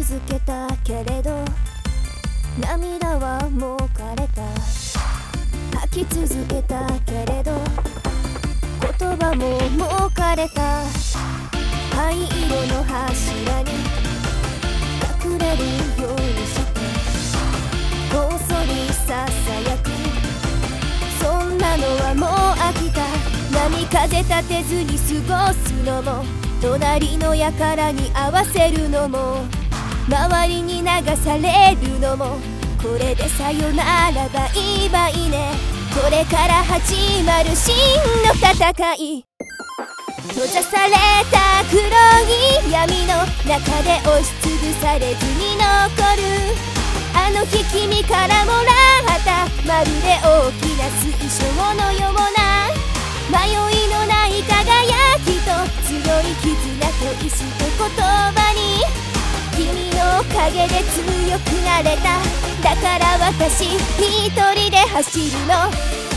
続けたけれど涙はもう枯れた。吐き続けたけれど言葉ももう枯れた。灰色の柱に隠れるようにしてこっそりささやく。そんなのはもう飽きた。波風立てずに過ごすのも隣の輩に合わせるのも周りに流されるのもこれでさよならバイバイね。これから始まる真の戦い。閉ざされた黒い闇の中で押しつぶされずに残る。あの日君からもらったまるで大きな水晶のような迷いのない輝きと強い絆と意志と言葉に君の影で強くなれた。だから私一人で走るの。